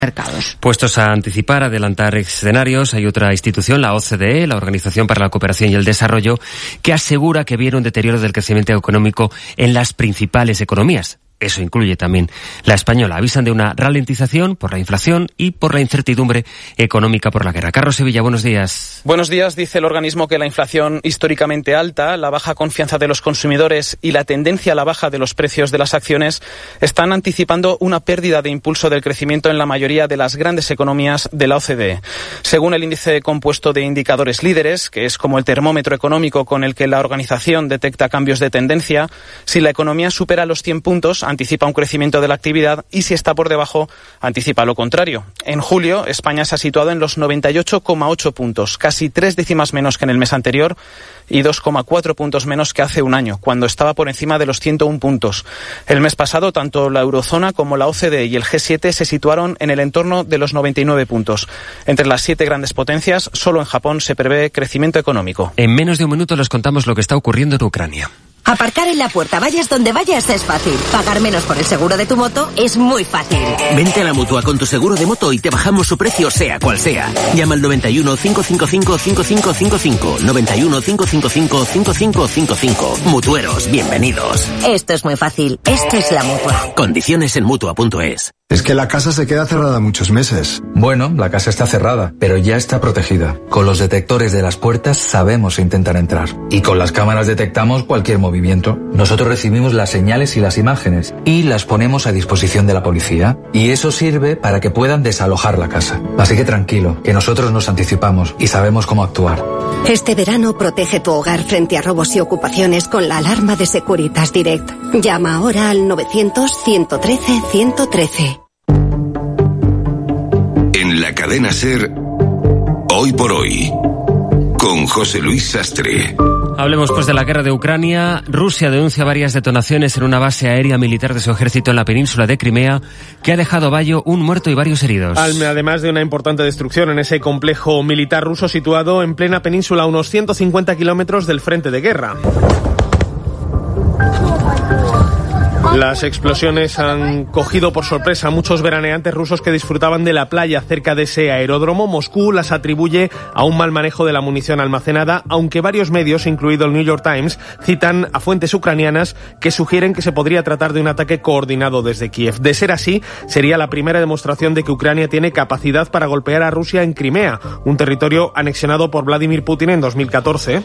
mercados. Puestos a anticipar, adelantar escenarios, hay otra institución, la OCDE, la Organización para la Cooperación y el Desarrollo, que asegura que viene un deterioro del crecimiento económico en las principales economías. Eso incluye también la española. Avisan de una ralentización por la inflación y por la incertidumbre económica por la guerra. Carlos Sevilla, buenos días. Buenos días. Dice el organismo que la inflación históricamente alta, la baja confianza de los consumidores y la tendencia a la baja de los precios de las acciones están anticipando una pérdida de impulso del crecimiento en la mayoría de las grandes economías de la OCDE. Según el índice compuesto de indicadores líderes, que es como el termómetro económico con el que la organización detecta cambios de tendencia, si la economía supera los 100 puntos, anticipa un crecimiento de la actividad y si está por debajo, anticipa lo contrario. En julio, España se ha situado en los 98,8 puntos, casi 3 décimas menos que en el mes anterior y 2,4 puntos menos que hace un año, cuando estaba por encima de los 101 puntos. El mes pasado, tanto la eurozona como la OCDE y el G7 se situaron en el entorno de los 99 puntos. Entre las 7 grandes potencias, solo en Japón se prevé crecimiento económico. En menos de un minuto les contamos lo que está ocurriendo en Ucrania. Aparcar en la puerta, vayas donde vayas, es fácil. Pagar menos por el seguro de tu moto es muy fácil. Vente a la Mutua con tu seguro de moto y te bajamos su precio sea cual sea. Llama al 91 555 5555. 91 555 5555. Mutueros, bienvenidos. Esto es muy fácil. Esto es la Mutua. Condiciones en Mutua.es. Es que la casa se queda cerrada muchos meses. Bueno, la casa está cerrada, pero ya está protegida. Con los detectores de las puertas sabemos intentar entrar. Y con las cámaras detectamos cualquier movimiento. Nosotros recibimos las señales y las imágenes y las ponemos a disposición de la policía. Y eso sirve para que puedan desalojar la casa. Así que tranquilo, que nosotros nos anticipamos y sabemos cómo actuar. Este verano protege tu hogar frente a robos y ocupaciones con la alarma de Securitas Direct. Llama ahora al 900-113-113. En la cadena SER, Hoy por Hoy, con José Luis Sastre. Hablemos pues de la guerra de Ucrania. Rusia denuncia varias detonaciones en una base aérea militar de su ejército en la península de Crimea, que ha dejado a Bayo un muerto y varios heridos. Además de una importante destrucción en ese complejo militar ruso situado en plena península a unos 150 kilómetros del frente de guerra. Las explosiones han cogido por sorpresa a muchos veraneantes rusos que disfrutaban de la playa cerca de ese aeródromo. Moscú las atribuye a un mal manejo de la munición almacenada, aunque varios medios, incluido el New York Times, citan a fuentes ucranianas que sugieren que se podría tratar de un ataque coordinado desde Kiev. De ser así, sería la primera demostración de que Ucrania tiene capacidad para golpear a Rusia en Crimea, un territorio anexionado por Vladimir Putin en 2014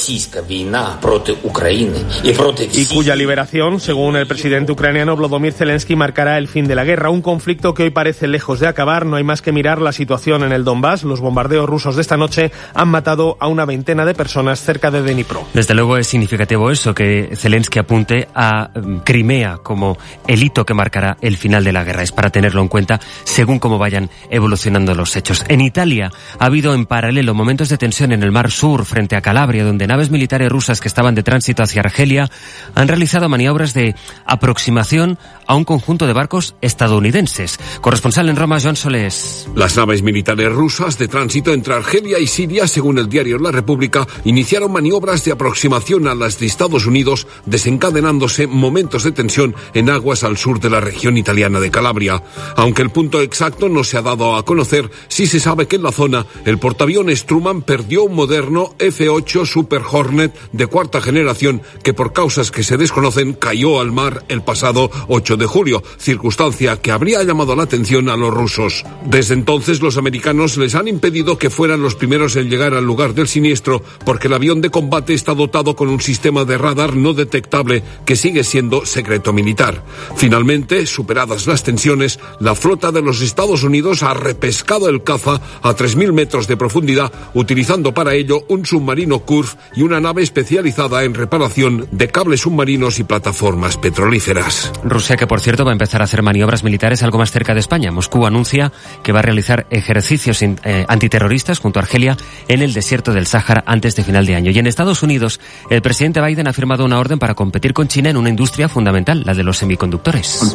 y cuya liberación, según el presidente ucraniano Volodymyr Zelensky, marcará el fin de la guerra. Un conflicto que hoy parece lejos de acabar. No hay más que mirar la situación en el Donbass. Los bombardeos rusos de esta noche han matado a una veintena de personas cerca de Dnipro. Desde luego es significativo eso, que Zelensky apunte a Crimea como el hito que marcará el final de la guerra. Es para tenerlo en cuenta según cómo vayan evolucionando los hechos. En Italia ha habido en paralelo momentos de tensión en el Mar Sur frente a Calabria, donde naves militares rusas que estaban de tránsito hacia Argelia han realizado maniobras de aproximación a un conjunto de barcos estadounidenses. Corresponsal en Roma, Joan Solés. Las naves militares rusas de tránsito entre Argelia y Siria, según el diario La República, iniciaron maniobras de aproximación a las de Estados Unidos, desencadenándose momentos de tensión en aguas al sur de la región italiana de Calabria. Aunque el punto exacto no se ha dado a conocer, sí se sabe que en la zona el portaaviones Truman perdió un moderno F-8 Super Hornet de cuarta generación que por causas que se desconocen cayó al mar el pasado 8 de julio, circunstancia que habría llamado la atención a los rusos. Desde entonces los americanos les han impedido que fueran los primeros en llegar al lugar del siniestro, porque el avión de combate está dotado con un sistema de radar no detectable que sigue siendo secreto militar. Finalmente, superadas las tensiones, la flota de los Estados Unidos ha repescado el caza a 3.000 metros de profundidad, utilizando para ello un submarino Curve y una nave especializada en reparación de cables submarinos y plataformas petrolíferas. Rusia, que por cierto va a empezar a hacer maniobras militares algo más cerca de España. Moscú anuncia que va a realizar ejercicios antiterroristas junto a Argelia en el desierto del Sáhara antes de final de año. Y en Estados Unidos, el presidente Biden ha firmado una orden para competir con China en una industria fundamental, la de los semiconductores.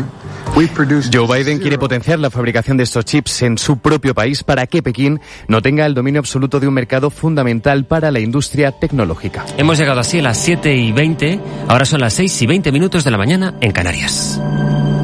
Joe Biden quiere potenciar la fabricación de estos chips en su propio país para que Pekín no tenga el dominio absoluto de un mercado fundamental para la industria tecnológica. Hemos llegado así a las 7:20, ahora son las 6:20 de la mañana en Canarias.